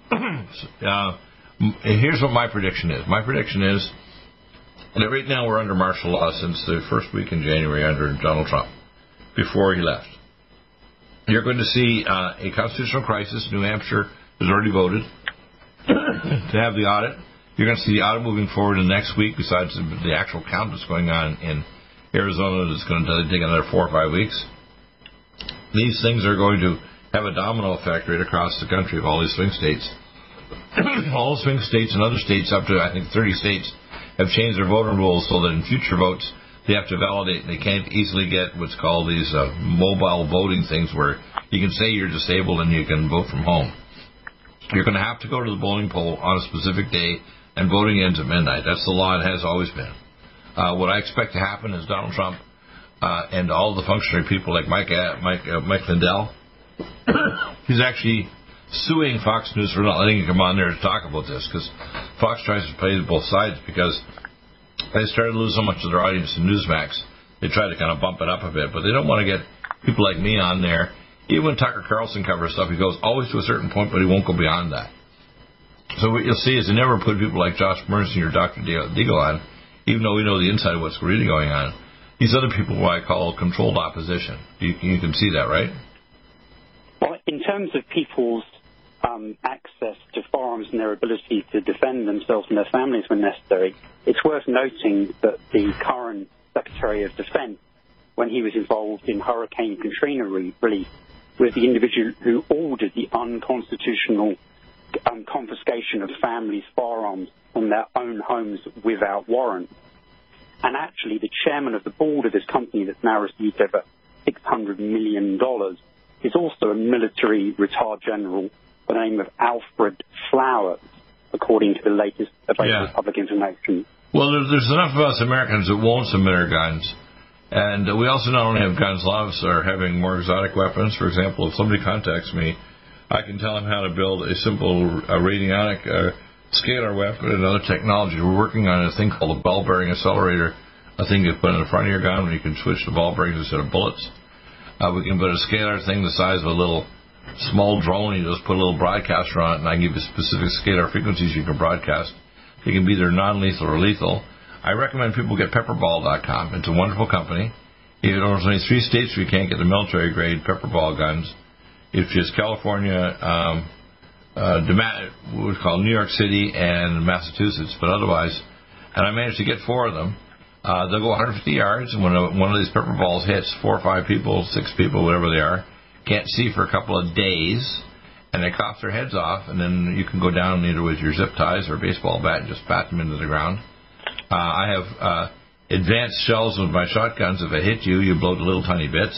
uh, here's what my prediction is. My prediction is that right now we're under martial law since the first week in January under Donald Trump, before he left. You're going to see uh, a constitutional crisis. New Hampshire has already voted to have the audit. You're going to see the audit moving forward in the next week, besides the actual count that's going on in Arizona that's going to take another four or five weeks. These things are going to have a domino effect right across the country of all these swing states. All swing states and other states, up to, I think, thirty states, have changed their voting rules so that in future votes they have to validate. They can't easily get what's called these uh, mobile voting things where you can say you're disabled and you can vote from home. You're going to have to go to the polling poll on a specific day, and voting ends at midnight. That's the law. It has always been. Uh, what I expect to happen is Donald Trump uh, and all the functionary people like Mike uh, Mike, uh, Mike Lindell, he's actually suing Fox News for not letting him come on there to talk about this, because Fox tries to play both sides because they started to lose so much of their audience in Newsmax. They try to kind of bump it up a bit, but they don't want to get people like me on there. Even when Tucker Carlson covers stuff, he goes always to a certain point, but he won't go beyond that. So what you'll see is they never put people like Josh Bernstein or Doctor Deagle on, even though we know the inside of what's really going on. These other people who I call controlled opposition. You, you can see that, right? Well, in terms of people's um, access to firearms and their ability to defend themselves and their families when necessary, it's worth noting that the current Secretary of Defense, when he was involved in Hurricane Katrina relief, was the individual who ordered the unconstitutional Um, confiscation of families' firearms from their own homes without warrant. And actually, the chairman of the board of this company that's now received over six hundred million dollars is also a military retired general by the name of Alfred Flowers, according to the latest available yeah. public information. Well, there's enough of us Americans that won't submit our guns. And we also not only have guns, a lot of us are having more exotic weapons. For example, if somebody contacts me, I can tell them how to build a simple uh, radionic uh, scalar weapon and other technology. We're working on a thing called a ball bearing accelerator, a thing you put in the front of your gun where you can switch the ball bearings instead of bullets. Uh, we can put a scalar thing the size of a little small drone. You just put a little broadcaster on it, and I give you specific scalar frequencies you can broadcast. They can be either non-lethal or lethal. I recommend people get pepperball dot com. It's a wonderful company. There's only three states where you can't get the military-grade pepperball guns. It's just California, um, uh, what we call New York City, and Massachusetts. But otherwise, and I managed to get four of them. Uh, they'll go one hundred fifty yards, and when a, one of these pepper balls hits, four or five people, six people, whatever they are, can't see for a couple of days, and they cough their heads off, and then you can go down either with your zip ties or a baseball bat and just bat them into the ground. Uh, I have uh, advanced shells with my shotguns. If I hit you, you blow to little tiny bits,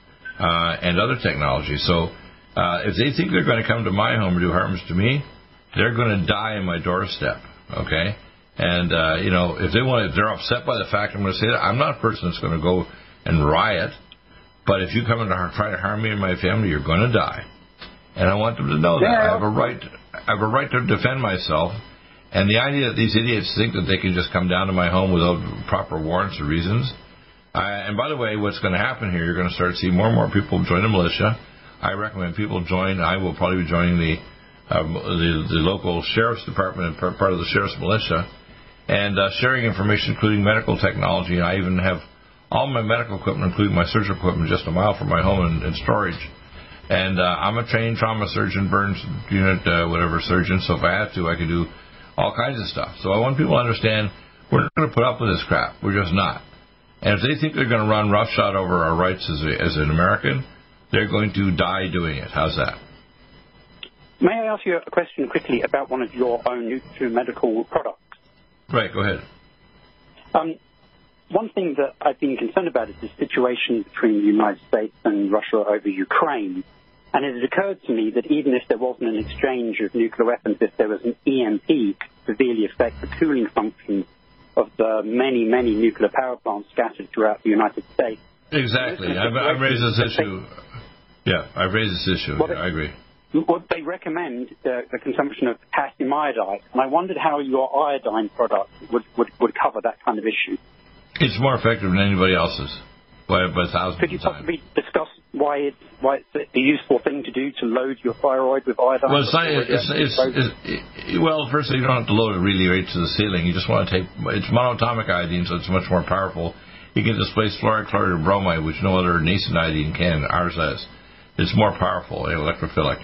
uh, and other technology. So uh, if they think they're going to come to my home or do harms to me, they're going to die on my doorstep, okay? And, uh, you know, if they want, if they're upset by the fact I'm going to say that, I'm not a person that's going to go and riot. But if you come and try to harm me and my family, you're going to die. And I want them to know that. I have a right, I have a right to defend myself. And the idea that these idiots think that they can just come down to my home without proper warrants or reasons. I, and by the way, what's going to happen here, you're going to start seeing more and more people join the militia. I recommend people join. I will probably be joining the uh, the, the local sheriff's department and part of the sheriff's militia. And uh, sharing information, including medical technology. I even have all my medical equipment, including my surgical equipment, just a mile from my home in, in storage. And uh, I'm a trained trauma surgeon, burns unit, uh, whatever surgeon, so if I had to, I could do all kinds of stuff. So I want people to understand we're not going to put up with this crap. We're just not. And if they think they're going to run roughshod over our rights as, a, as an American, they're going to die doing it. How's that? May I ask you a question quickly about one of your own NutriMedical products? Right, go ahead. Um, one thing that I've been concerned about is the situation between the United States and Russia over Ukraine. And it has occurred to me that even if there wasn't an exchange of nuclear weapons, if there was an E M P, it could severely affect the cooling function of the many, many nuclear power plants scattered throughout the United States. Exactly. I've, I've raised this issue. Yeah, I've raised this issue. Yeah, I agree. Well, they recommend the, the consumption of potassium iodide, and I wondered how your iodine product would, would, would cover that kind of issue. It's more effective than anybody else's by, by thousands Could you of times. possibly discuss why it's, why it's a useful thing to do to load your thyroid with iodine? Well, it's not, it's, it's, it's, it, well, firstly, you don't have to load it really right to the ceiling. You just want to take, it's monatomic iodine, so it's much more powerful. You can displace fluoride, chloride, or bromide, which no other nascent iodine can. Ours has. It's more powerful, electrophilic.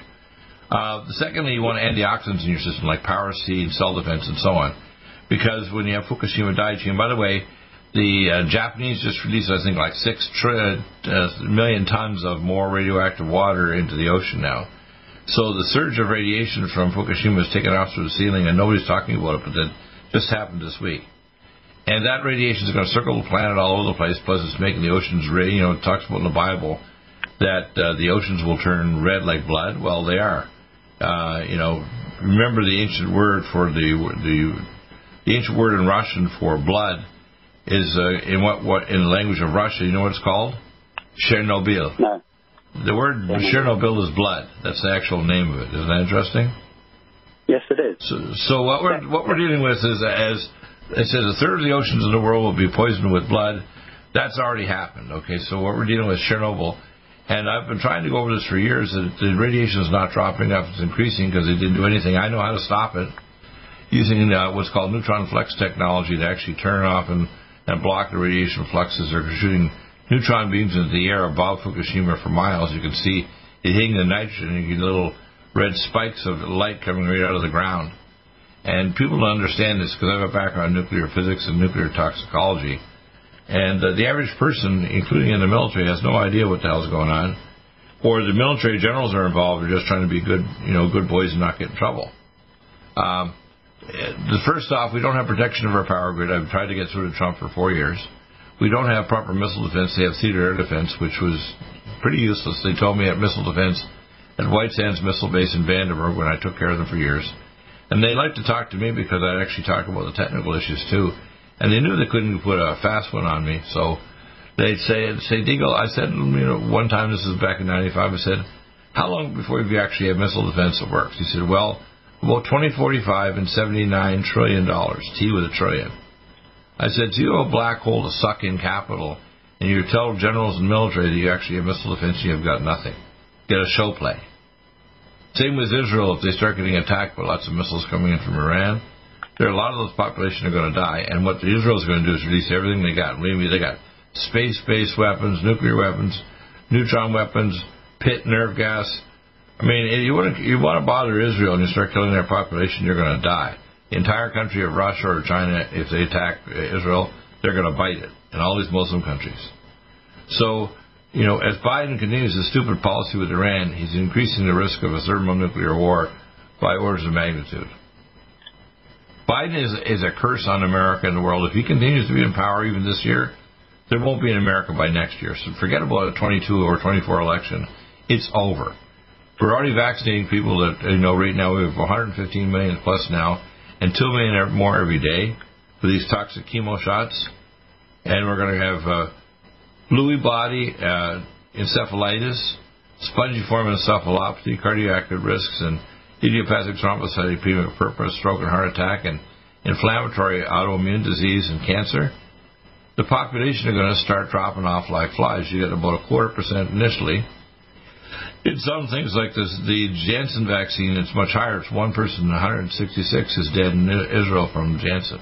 Uh, secondly, you want antioxidants in your system, like Power C, cell defense, and so on. Because when you have Fukushima Daiichi, and by the way, the uh, Japanese just released, I think, like six tri- uh, million tons of more radioactive water into the ocean now. So the surge of radiation from Fukushima is taken off through the ceiling, and nobody's talking about it, but that just happened this week. And that radiation is going to circle the planet all over the place, plus it's making the oceans red. You know, it talks about in the Bible that uh, the oceans will turn red like blood. Well, they are. Uh, you know, remember the ancient word for the the the ancient word in Russian for blood is uh, in what what in the language of Russia. You know what it's called? Chernobyl. No. The word Chernobyl is blood. That's the actual name of it. Isn't that interesting? Yes, it is. So, so what we're what we're dealing with is as it says a third of the oceans in the world will be poisoned with blood. That's already happened. Okay, so what we're dealing with is Chernobyl. And I've been trying to go over this for years. That the radiation is not dropping off; it's increasing because they didn't do anything. I know how to stop it using uh, what's called neutron flux technology to actually turn off and, and block the radiation fluxes. They're shooting neutron beams into the air above Fukushima for miles. You can see it hitting the nitrogen, and you get little red spikes of light coming right out of the ground. And people don't understand this because I have a background in nuclear physics and nuclear toxicology. And uh, the average person, including in the military, has no idea what the hell's going on. Or the military generals are involved, are just trying to be good, you know, good boys and not get in trouble. Um, the first off, we don't have protection of our power grid. I've tried to get through to Trump for four years. We don't have proper missile defense. They have theater air defense, which was pretty useless. They told me at missile defense at White Sands Missile Base in Vandenberg when I took care of them for years. And they like to talk to me because I actually talk about the technical issues too. And they knew they couldn't put a fast one on me, so they'd say, say, Deagle, I said, you know, one time, this is back in ninety-five, I said, how long before you actually have missile defense that works? He said, well, about twenty forty-five and seventy-nine trillion dollars, T with a trillion. I said, so you have a black hole to suck in capital, and you tell generals and military that you actually have missile defense, and you've got nothing. Get a show play. Same with Israel. If they start getting attacked by lots of missiles coming in from Iran, there are a lot of those population are going to die, and what Israel's going to do is release everything they got. Believe me, they got space-based weapons, nuclear weapons, neutron weapons, pit nerve gas. I mean, you want to you want to bother Israel and you start killing their population, you're going to die. the entire country of Russia or China, if they attack Israel, they're going to bite it, and all these Muslim countries. So, you know, as Biden continues his stupid policy with Iran, he's increasing the risk of a thermonuclear war by orders of magnitude. Biden is, is a curse on America and the world. If he continues to be in power even this year, there won't be an America by next year. So forget about a twenty-two or twenty-four election. It's over. We're already vaccinating people that, you know, right now we have one hundred fifteen million plus now, and two million more every day for these toxic chemo shots. And we're going to have uh, Lewy body, uh, encephalitis, spongiform encephalopathy, cardiac risks, and idiopathic thrombocytopenia, purpose, stroke and heart attack, and inflammatory autoimmune disease and cancer. The population are going to start dropping off like flies. You get about a quarter percent initially. In some things like this, the Janssen vaccine, it's much higher. It's one person in one hundred sixty-six is dead in Israel from Janssen.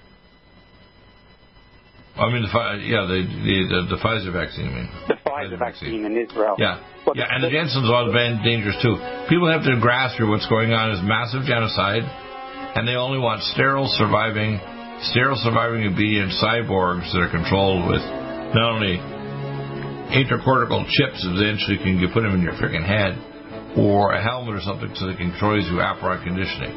I mean, the, yeah, the, the, the, the Pfizer vaccine, I mean. The Pfizer vaccine in Israel. Yeah, well, yeah, and the Janssen's all dangerous too. People have to grasp here what's going on is massive genocide, and they only want sterile surviving, sterile surviving obedient cyborgs that are controlled with not only intracortical chips, eventually can you put them in your freaking head, or a helmet or something so they can control you through apparat conditioning.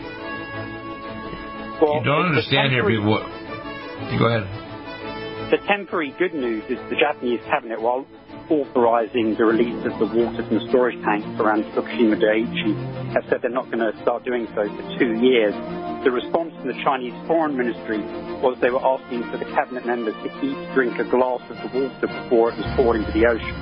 Well, you don't understand here, people. What, you go ahead. The temporary good news is the Japanese cabinet, while authorizing the release of the water from storage tanks around Fukushima Daiichi, have said they're not going to start doing so for two years. The response from the Chinese Foreign Ministry was they were asking for the cabinet members to each drink a glass of the water before it was poured into the ocean.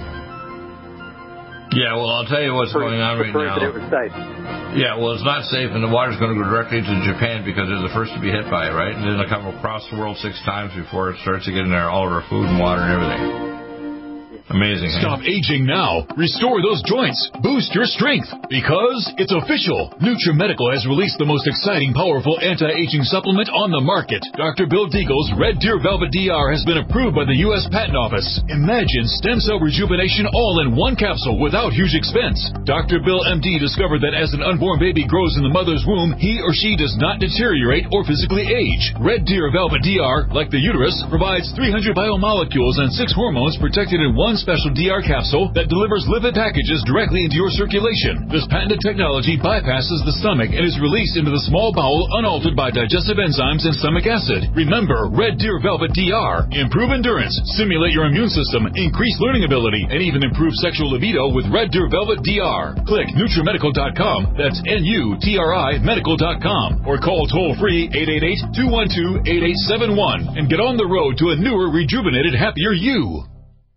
Yeah, well, I'll tell you what's prove, going on right prove now. That it was safe. Yeah, well, it's not safe, and the water's going to go directly to Japan because they're the first to be hit by it, right? And then it'll come across the world six times before it starts to get in there, all of our food and water and everything. Amazing. Stop hey? aging now. Restore those joints. Boost your strength. Because it's official. NutriMedical has released the most exciting, powerful anti-aging supplement on the market. Doctor Bill Deagle's Red Deer Velvet D R has been approved by the U S Patent Office. Imagine stem cell rejuvenation all in one capsule without huge expense. Doctor Bill M D discovered that as an unborn baby grows in the mother's womb, he or she does not deteriorate or physically age. Red Deer Velvet D R, like the uterus, provides three hundred biomolecules and six hormones protected in one special D R capsule that delivers lipid packages directly into your circulation. This patented technology bypasses the stomach and is released into the small bowel unaltered by digestive enzymes and stomach acid. Remember, Red Deer Velvet D R. Improve endurance, stimulate your immune system, increase learning ability, and even improve sexual libido with Red Deer Velvet D R. Click NutriMedical dot com, that's N U T R I medical dot com, or call toll-free eight eight eight, two one two, eight eight seven one and get on the road to a newer, rejuvenated, happier you.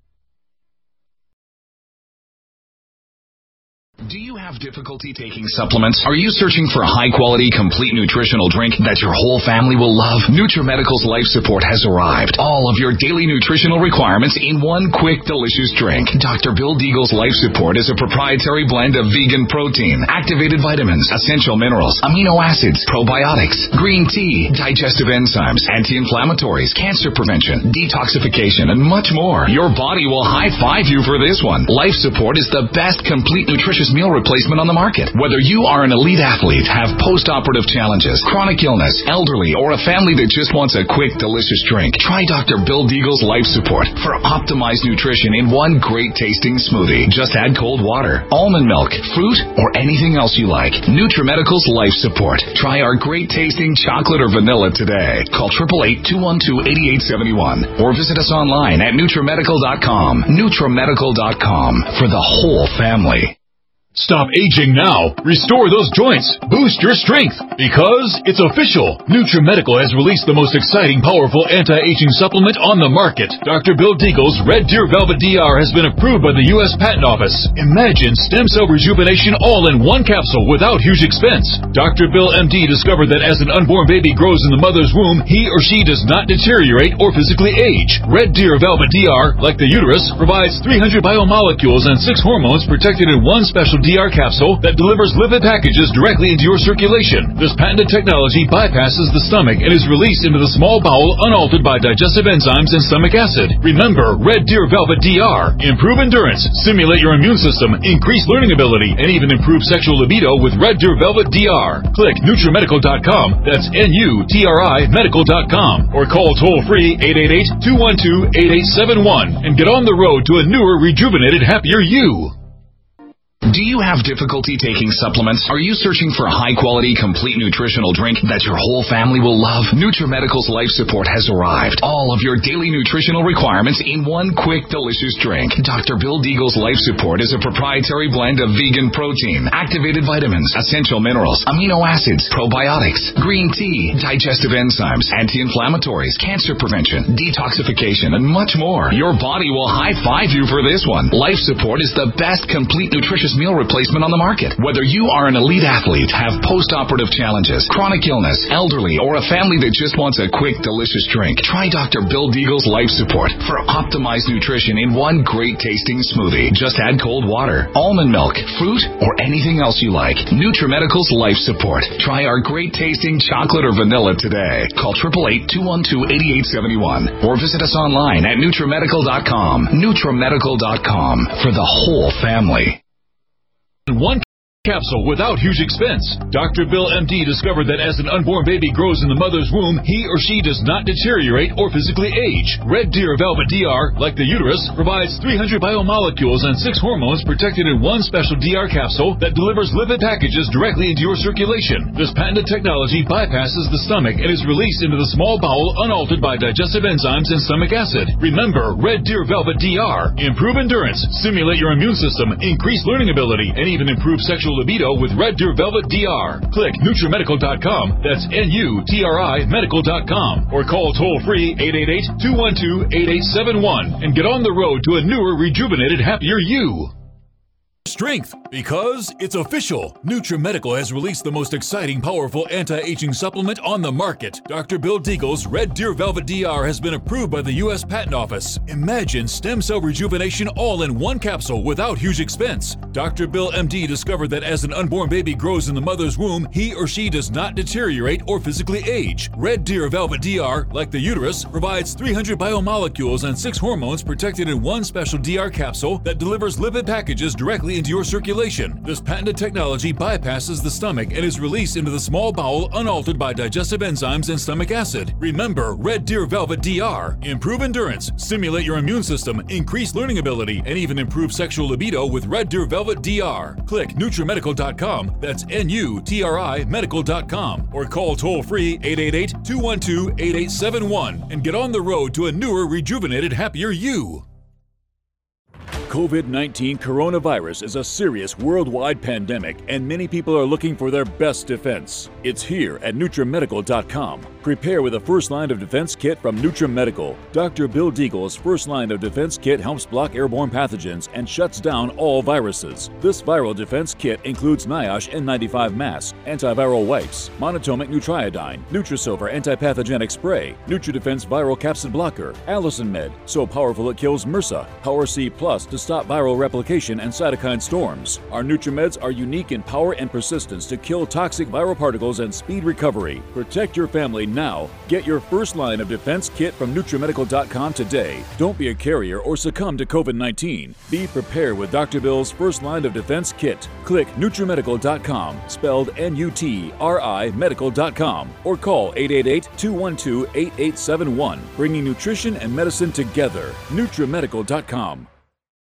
Do you have difficulty taking supplements? Are you searching for a high-quality, complete nutritional drink that your whole family will love? NutriMedical's Life Support has arrived. All of your daily nutritional requirements in one quick, delicious drink. Doctor Bill Deagle's Life Support is a proprietary blend of vegan protein, activated vitamins, essential minerals, amino acids, probiotics, green tea, digestive enzymes, anti-inflammatories, cancer prevention, detoxification, and much more. Your body will high-five you for this one. Life Support is the best complete nutritious meal replacement on the market. Whether you are an elite athlete, have post-operative challenges, chronic illness, elderly, or a family that just wants a quick, delicious drink, try Doctor Bill Deagle's Life Support for optimized nutrition in one great tasting smoothie. Just add cold water, almond milk, fruit, or anything else you like. NutriMedical's Life Support. Try our great tasting chocolate or vanilla today. Call eight eight eight, two one two, eight eight seven one or visit us online at NutriMedical dot com. NutriMedical dot com for the whole family. Stop aging now. Restore those joints. Boost your strength. Because it's official. NutriMedical has released the most exciting, powerful anti-aging supplement on the market. Doctor Bill Deagle's Red Deer Velvet D R has been approved by the U S Patent Office. Imagine stem cell rejuvenation all in one capsule without huge expense. Doctor Bill M D discovered that as an unborn baby grows in the mother's womb, he or she does not deteriorate or physically age. Red Deer Velvet D R, like the uterus, provides three hundred biomolecules and six hormones protected in one special D R capsule that delivers lipid packages directly into your circulation. This patented technology bypasses the stomach and is released into the small bowel unaltered by digestive enzymes and stomach acid. Remember, Red Deer Velvet D R. Improve endurance, stimulate your immune system, increase learning ability, and even improve sexual libido with Red Deer Velvet D R. Click NutriMedical dot com, that's N U T R I medical dot com, or call toll-free eight eight eight, two one two, eight eight seven one and get on the road to a newer, rejuvenated, happier you. Do you have difficulty taking supplements? Are you searching for a high-quality, complete nutritional drink that your whole family will love? NutriMedical's Life Support has arrived. All of your daily nutritional requirements in one quick, delicious drink. Doctor Bill Deagle's Life Support is a proprietary blend of vegan protein, activated vitamins, essential minerals, amino acids, probiotics, green tea, digestive enzymes, anti-inflammatories, cancer prevention, detoxification, and much more. Your body will high-five you for this one. Life Support is the best complete nutritious meal replacement on the market. Whether you are an elite athlete, have post-operative challenges, chronic illness, elderly, or a family that just wants a quick, delicious drink, try Doctor Bill Deagle's Life Support for optimized nutrition in one great tasting smoothie. Just add cold water, almond milk, fruit, or anything else you like. NutriMedical's Life Support. Try our great tasting chocolate or vanilla today. Call eight eight eight, two one two, eight eight seven one or visit us online at NutriMedical dot com. NutriMedical dot com for the whole family. One capsule without huge expense. Doctor Bill M D discovered that as an unborn baby grows in the mother's womb, he or she does not deteriorate or physically age. Red Deer Velvet D R, like the uterus, provides three hundred biomolecules and six hormones protected in one special D R capsule that delivers lipid packages directly into your circulation. This patented technology bypasses the stomach and is released into the small bowel unaltered by digestive enzymes and stomach acid. Remember, Red Deer Velvet D R. Improve endurance, stimulate your immune system, increase learning ability, and even improve sexual libido with Red Deer Velvet D R. Click NutriMedical dot com, that's N U T R I medical dot com, or call toll-free eight eight eight, two one two, eight eight seven one and get on the road to a newer, rejuvenated, happier you. Strength, because it's official. NutriMedical has released the most exciting, powerful anti-aging supplement on the market. Doctor Bill Deagle's Red Deer Velvet D R has been approved by the U S Patent Office. Imagine stem cell rejuvenation all in one capsule without huge expense. Doctor Bill M D discovered that as an unborn baby grows in the mother's womb, he or she does not deteriorate or physically age. Red Deer Velvet D R, like the uterus, provides three hundred biomolecules and six hormones protected in one special D R capsule that delivers lipid packages directly into your circulation. This patented technology bypasses the stomach and is released into the small bowel unaltered by digestive enzymes and stomach acid. Remember, Red Deer Velvet D R. Improve endurance, stimulate your immune system, increase learning ability, and even improve sexual libido with Red Deer Velvet D R. Click NutriMedical dot com, that's N U T R I medical dot com, or call toll-free eight eight eight, two one two, eight eight seven one and get on the road to a newer, rejuvenated, happier you. COVID nineteen coronavirus is a serious worldwide pandemic, and many people are looking for their best defense. It's here at NutriMedical dot com. Prepare with a first line of defense kit from NutriMedical. Doctor Bill Deagle's first line of defense kit helps block airborne pathogens and shuts down all viruses. This viral defense kit includes NIOSH N ninety-five masks, antiviral wipes, monatomic Nutriodine, Nutrisilver antipathogenic spray, NutriDefense viral capsid blocker, Allison Med, so powerful it kills MRSA, Power C Plus to stop viral replication and cytokine storms. Our NutriMeds are unique in power and persistence to kill toxic viral particles and speed recovery. Protect your family now. Get your first line of defense kit from NutriMedical dot com today. Don't be a carrier or succumb to COVID nineteen. Be prepared with Doctor Bill's first line of defense kit. Click NutriMedical dot com, spelled N U T R I medical dot com, or call eight eight eight, two one two, eight eight seven one, bringing nutrition and medicine together. NutriMedical dot com.